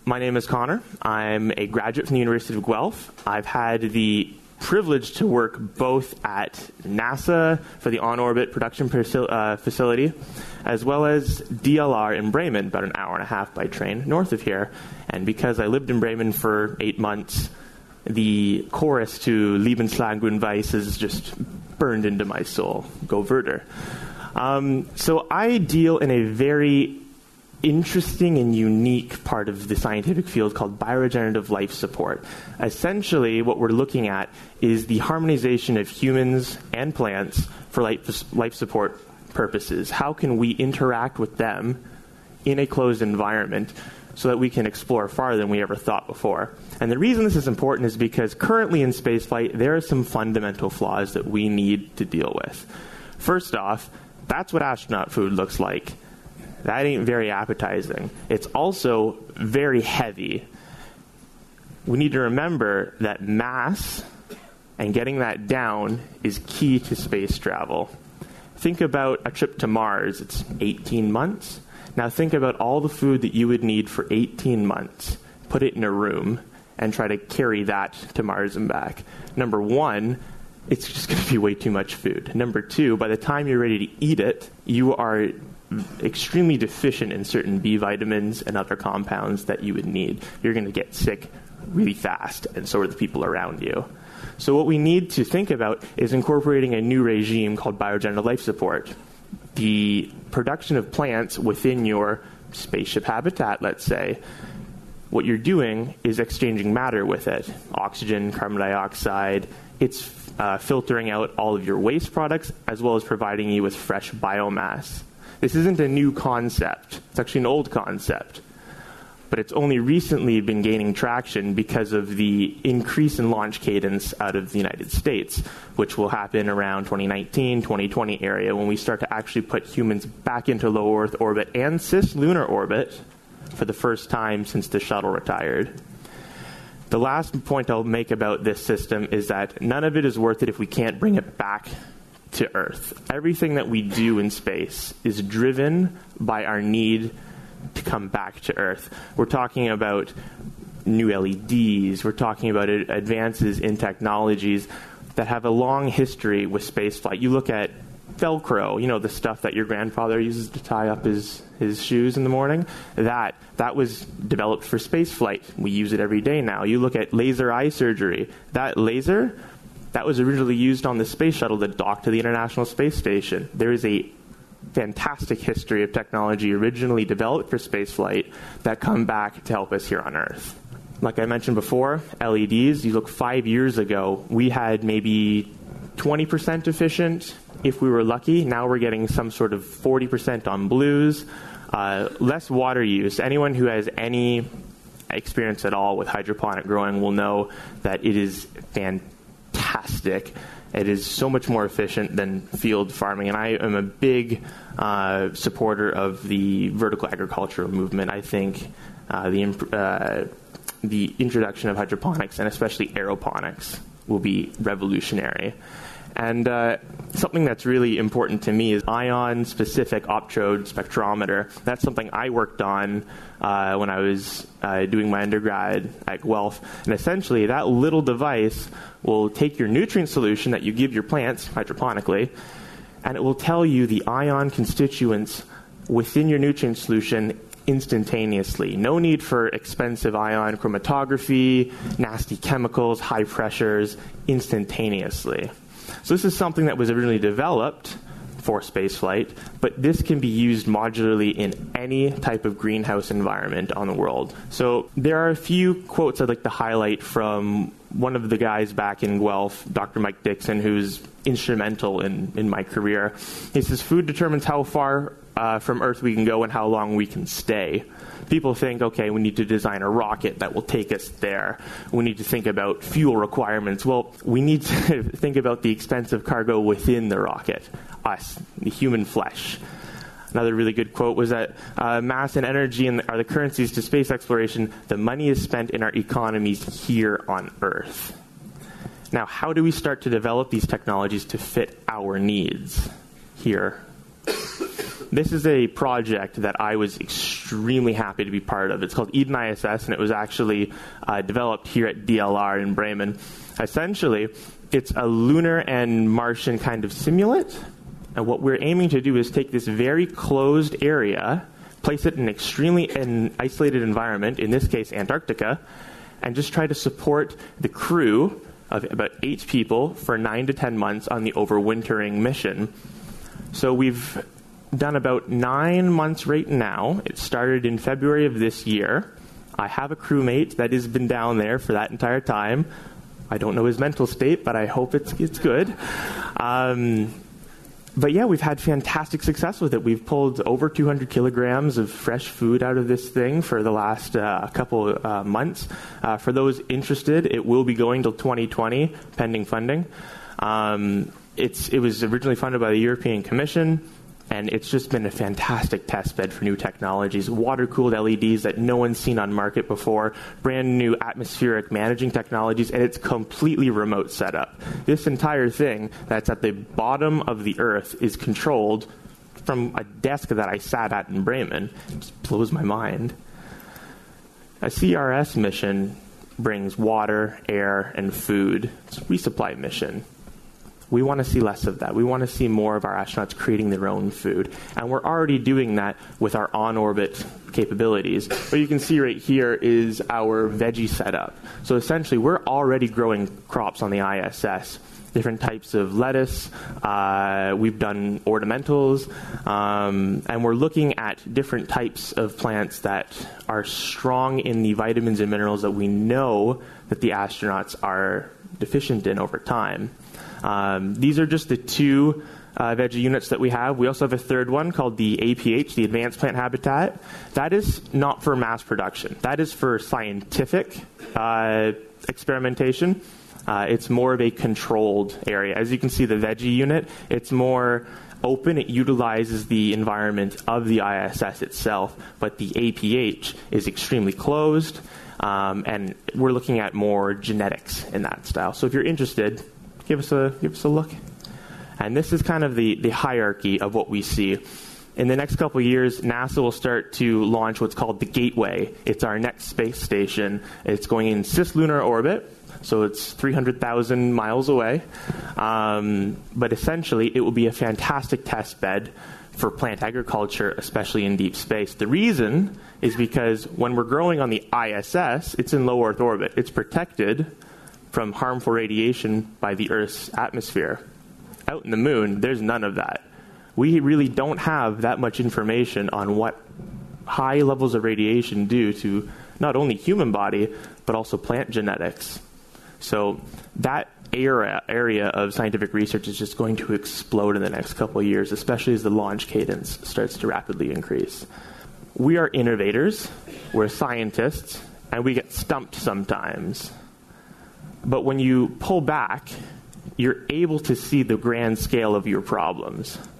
My name is Connor. I'm a graduate from the University of Guelph. I've had the privilege to work both at NASA for the on-orbit production facility, as well as DLR in Bremen, about an hour and a half by train north of here. And because I lived in Bremen for 8 months, the chorus to Lebenslang und Weiß is just burned into my soul. Go Werder. So I deal in a very interesting and unique part of the scientific field called bioregenerative life support. Essentially, what we're looking at is the harmonization of humans and plants for life support purposes. How can we interact with them in a closed environment so that we can explore farther than we ever thought before? And the reason this is important is because currently in spaceflight, there are some fundamental flaws that we need to deal with. First off, that's what astronaut food looks like. That ain't very appetizing. It's also very heavy. We need to remember that mass and getting that down is key to space travel. Think about a trip to Mars. It's 18 months. Now think about all the food that you would need for 18 months. Put it in a room and try to carry that to Mars and back. Number one, it's just going to be way too much food. Number two, by the time you're ready to eat it, you are extremely deficient in certain B vitamins and other compounds that you would need. You're going to get sick really fast, and so are the people around you. So what we need to think about is incorporating a new regime called bioregenerative life support. The production of plants within your spaceship habitat, let's say, what you're doing is exchanging matter with it. Oxygen, carbon dioxide. It's filtering out all of your waste products as well as providing you with fresh biomass. This isn't a new concept. It's actually an old concept. But it's only recently been gaining traction because of the increase in launch cadence out of the United States, which will happen around 2019, 2020 area when we start to actually put humans back into low Earth orbit and cislunar orbit for the first time since the shuttle retired. The last point I'll make about this system is that none of it is worth it if we can't bring it back to Earth. Everything that we do in space is driven by our need to come back to Earth. We're talking about new LEDs. We're talking about advances in technologies that have a long history with spaceflight. You look at Velcro, the stuff that your grandfather uses to tie up his shoes in the morning. That was developed for spaceflight. We use it every day now. You look at laser eye surgery. That laser, that was originally used on the space shuttle that docked to the International Space Station. There is a fantastic history of technology originally developed for spaceflight that come back to help us here on Earth. Like I mentioned before, LEDs, you look 5 years ago, we had maybe 20% efficient if we were lucky. Now we're getting some sort of 40% on blues. Less water use. Anyone who has any experience at all with hydroponic growing will know that it is fantastic. It is so much more efficient than field farming, and I am a big supporter of the vertical agriculture movement. I think the introduction of hydroponics, and especially aeroponics, will be revolutionary. And something that's really important to me is ion-specific optrode spectrometer. That's something I worked on when I was doing my undergrad at Guelph. And essentially, that little device will take your nutrient solution that you give your plants hydroponically, and it will tell you the ion constituents within your nutrient solution instantaneously. No need for expensive ion chromatography, nasty chemicals, high pressures, instantaneously. So this is something that was originally developed for spaceflight, but this can be used modularly in any type of greenhouse environment on the world. So there are a few quotes I'd like to highlight from one of the guys back in Guelph, Dr. Mike Dixon, who's instrumental in my career. He says, "Food determines how far from Earth we can go and how long we can stay." People think, okay, we need to design a rocket that will take us there. We need to think about fuel requirements. Well, we need to think about the expensive cargo within the rocket, us, the human flesh. Another really good quote was that mass and energy are the currencies to space exploration. The money is spent in our economies here on Earth. Now, how do we start to develop these technologies to fit our needs here? this is a project that I was extremely happy to be part of. It's called Eden ISS, and it was actually developed here at DLR in Bremen. Essentially, it's a lunar and Martian kind of simulate, and what we're aiming to do is take this very closed area, place it in an extremely isolated environment, in this case Antarctica, and just try to support the crew of about 8 people for 9 to 10 months on the overwintering mission. So we've done about 9 months right now. It started in February of this year. I have a crewmate that has been down there for that entire time. I don't know his mental state, but I hope it's good. But yeah, we've had fantastic success with it. We've pulled over 200 kilograms of fresh food out of this thing for the last couple months. For those interested, it will be going till 2020, pending funding. It was originally funded by the European Commission, and it's just been a fantastic test bed for new technologies. Water-cooled LEDs that no one's seen on market before, brand new atmospheric managing technologies, and it's completely remote setup. This entire thing that's at the bottom of the Earth is controlled from a desk that I sat at in Bremen. It just blows my mind. A CRS mission brings water, air, and food. It's a resupply mission. We want to see less of that. We want to see more of our astronauts creating their own food. And we're already doing that with our on-orbit capabilities. What you can see right here is our veggie setup. So essentially, we're already growing crops on the ISS. Different types of lettuce. We've done ornamentals. And we're looking at different types of plants that are strong in the vitamins and minerals that we know that the astronauts are deficient in over time. These are just the 2 veggie units that we have. We also have a third one called the APH, the Advanced Plant Habitat. That is not for mass production. That is for scientific experimentation. It's more of a controlled area. As you can see, the veggie unit, it's more open. It utilizes the environment of the ISS itself, but the APH is extremely closed, and we're looking at more genetics in that style. So if you're interested, give us a look. And this is kind of the hierarchy of what we see. In the next couple of years, NASA will start to launch what's called the Gateway. It's our next space station. It's going in cislunar orbit, so it's 300,000 miles away. But essentially, it will be a fantastic test bed for plant agriculture, especially in deep space. The reason is because when we're growing on the ISS, it's in low Earth orbit. It's protected from harmful radiation by the Earth's atmosphere. Out in the moon, there's none of that. We really don't have that much information on what high levels of radiation do to not only human body, but also plant genetics. So that area of scientific research is just going to explode in the next couple of years, especially as the launch cadence starts to rapidly increase. We are innovators, we're scientists, and we get stumped sometimes. But when you pull back, you're able to see the grand scale of your problems.